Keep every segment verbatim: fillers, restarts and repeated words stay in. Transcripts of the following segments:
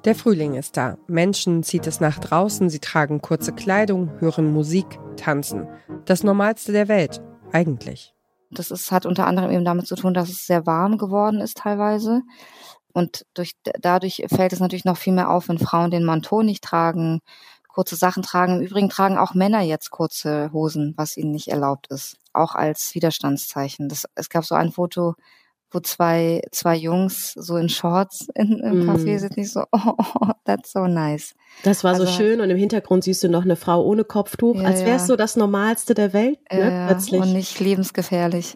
Der Frühling ist da. Menschen zieht es nach draußen, sie tragen kurze Kleidung, hören Musik, tanzen. Das Normalste der Welt, eigentlich. Das ist, hat unter anderem eben damit zu tun, dass es sehr warm geworden ist teilweise. Und durch, dadurch fällt es natürlich noch viel mehr auf, wenn Frauen den Manteau nicht tragen, kurze Sachen tragen. Im Übrigen tragen auch Männer jetzt kurze Hosen, was ihnen nicht erlaubt ist. Auch als Widerstandszeichen. Das, es gab so ein Foto, wo zwei zwei Jungs so in Shorts in, im Café sind, nicht so, oh, oh, that's so nice. Das war also, so schön und im Hintergrund siehst du noch eine Frau ohne Kopftuch, ja, als wäre es ja. so das Normalste der Welt, ne, ja, plötzlich. Und nicht lebensgefährlich.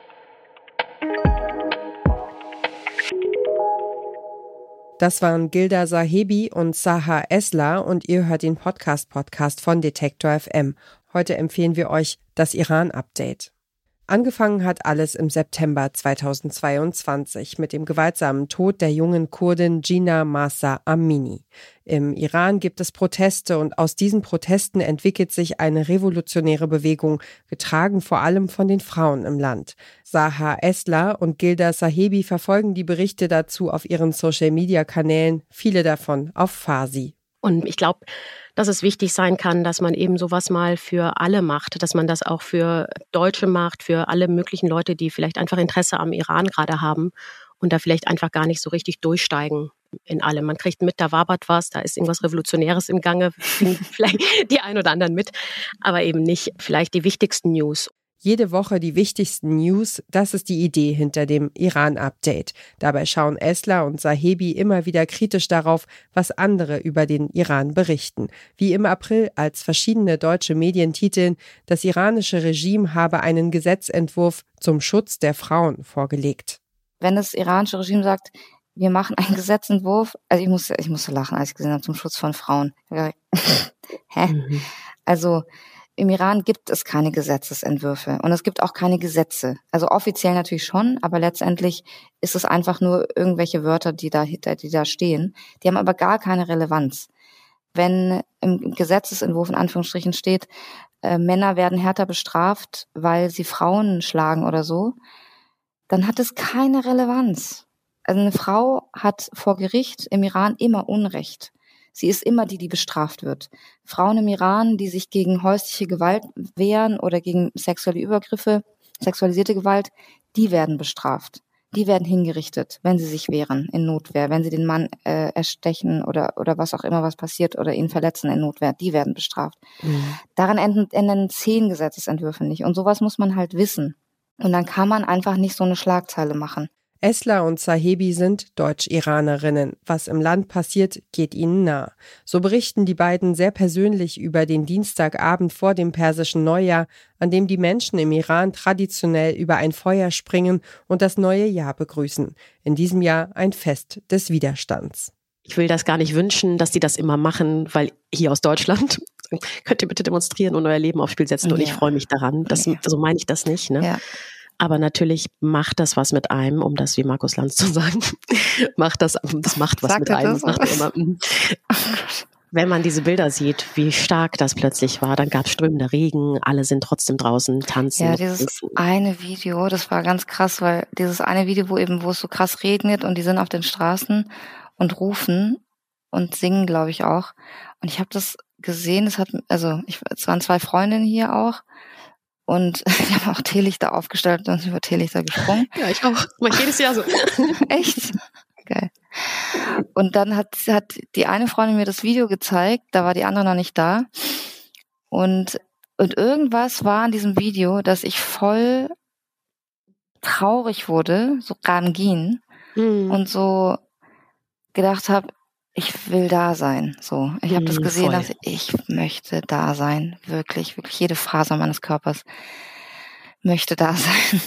Das waren Gilda Sahebi und Saha Esler und ihr hört den Podcast-Podcast von Detektor F M. Heute empfehlen wir euch das Iran-Update. Angefangen hat alles im September zweitausendzweiundzwanzig mit dem gewaltsamen Tod der jungen Kurdin Jina Mahsa Amini. Im Iran gibt es Proteste und aus diesen Protesten entwickelt sich eine revolutionäre Bewegung, getragen vor allem von den Frauen im Land. Saha Esler und Gilda Sahebi verfolgen die Berichte dazu auf ihren Social-Media-Kanälen, viele davon auf Farsi. Und ich glaube, dass es wichtig sein kann, dass man eben sowas mal für alle macht, dass man das auch für Deutsche macht, für alle möglichen Leute, die vielleicht einfach Interesse am Iran gerade haben und da vielleicht einfach gar nicht so richtig durchsteigen in allem. Man kriegt mit, da wabert was, da ist irgendwas Revolutionäres im Gange, vielleicht die ein oder anderen mit, aber eben nicht vielleicht die wichtigsten News. Jede Woche die wichtigsten News, das ist die Idee hinter dem Iran-Update. Dabei schauen Esler und Sahebi immer wieder kritisch darauf, was andere über den Iran berichten. Wie im April, als verschiedene deutsche Medien titeln, das iranische Regime habe einen Gesetzentwurf zum Schutz der Frauen vorgelegt. Wenn das iranische Regime sagt, wir machen einen Gesetzentwurf, also ich musste, ich musste lachen, als ich gesehen habe, zum Schutz von Frauen. Hä? Mhm. Also im Iran gibt es keine Gesetzesentwürfe und es gibt auch keine Gesetze. Also offiziell natürlich schon, aber letztendlich ist es einfach nur irgendwelche Wörter, die da, die da stehen. Die haben aber gar keine Relevanz. Wenn im Gesetzesentwurf in Anführungsstrichen steht, äh, Männer werden härter bestraft, weil sie Frauen schlagen oder so, dann hat es keine Relevanz. Also eine Frau hat vor Gericht im Iran immer Unrecht. Sie ist immer die, die bestraft wird. Frauen im Iran, die sich gegen häusliche Gewalt wehren oder gegen sexuelle Übergriffe, sexualisierte Gewalt, die werden bestraft. Die werden hingerichtet, wenn sie sich wehren in Notwehr, wenn sie den Mann äh, erstechen oder oder was auch immer was passiert oder ihn verletzen in Notwehr, die werden bestraft. Mhm. Daran enden, enden zehn Gesetzesentwürfe nicht. Und sowas muss man halt wissen. Und dann kann man einfach nicht so eine Schlagzeile machen. Esler und Sahebi sind Deutsch-Iranerinnen. Was im Land passiert, geht ihnen nah. So berichten die beiden sehr persönlich über den Dienstagabend vor dem persischen Neujahr, an dem die Menschen im Iran traditionell über ein Feuer springen und das neue Jahr begrüßen. In diesem Jahr ein Fest des Widerstands. Ich will das gar nicht wünschen, dass die das immer machen, weil hier aus Deutschland könnt ihr bitte demonstrieren und euer Leben aufs Spiel setzen ja. Und ich freue mich daran. Das, ja. So meine ich das nicht, ne? Ja. Aber natürlich macht das was mit einem, um das wie Markus Lanz zu sagen, macht das, das macht was Sagt mit einem. Das macht immer, wenn man diese Bilder sieht, wie stark das plötzlich war, dann gab es strömende Regen, alle sind trotzdem draußen, tanzen. Ja, dieses rufen. eine Video, das war ganz krass, weil dieses eine Video, wo eben, wo es so krass regnet und die sind auf den Straßen und rufen und singen, glaube ich auch. Und ich habe das gesehen, es hat, also ich, es waren zwei Freundinnen hier auch. Und wir haben auch Teelichter aufgestellt und über Teelichter gesprungen. Ja, ich auch. Mach jedes Jahr so. Echt? Geil. Und dann hat, hat die eine Freundin mir das Video gezeigt, da war die andere noch nicht da. Und, und irgendwas war in diesem Video, dass ich voll traurig wurde, so Gangin, mhm. und so gedacht habe, ich will da sein. So, ich habe das gesehen, dass ich möchte da sein. Wirklich, wirklich jede Faser meines Körpers möchte da sein.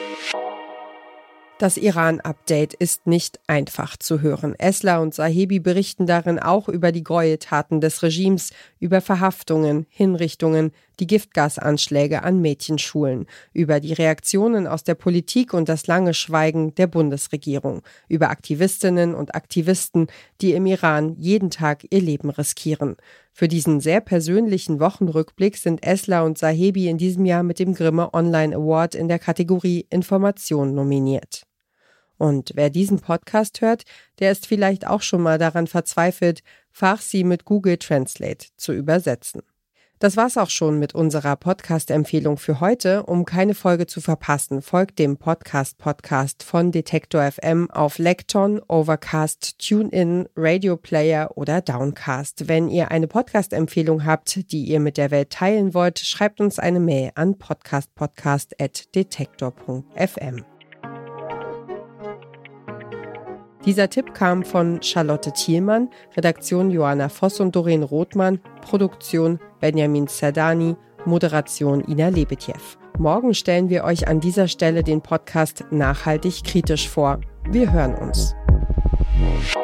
Das Iran-Update ist nicht einfach zu hören. Esler und Sahebi berichten darin auch über die Gräueltaten des Regimes, über Verhaftungen, Hinrichtungen, die Giftgasanschläge an Mädchenschulen, über die Reaktionen aus der Politik und das lange Schweigen der Bundesregierung, über Aktivistinnen und Aktivisten, die im Iran jeden Tag ihr Leben riskieren. Für diesen sehr persönlichen Wochenrückblick sind Esler und Sahebi in diesem Jahr mit dem Grimme Online Award in der Kategorie Information nominiert. Und wer diesen Podcast hört, der ist vielleicht auch schon mal daran verzweifelt, Farsi mit Google Translate zu übersetzen. Das war's auch schon mit unserer Podcast-Empfehlung für heute. Um keine Folge zu verpassen, folgt dem Podcast-Podcast von Detektor F M auf Lekton, Overcast, TuneIn, Radio Player oder Downcast. Wenn ihr eine Podcast-Empfehlung habt, die ihr mit der Welt teilen wollt, schreibt uns eine Mail an podcastpodcast at detektor punkt f m. Dieser Tipp kam von Charlotte Thielmann, Redaktion Johanna Voss und Doreen Rothmann, Produktion Benjamin Zerdani, Moderation Ina Lebetjew. Morgen stellen wir euch an dieser Stelle den Podcast Nachhaltig kritisch vor. Wir hören uns.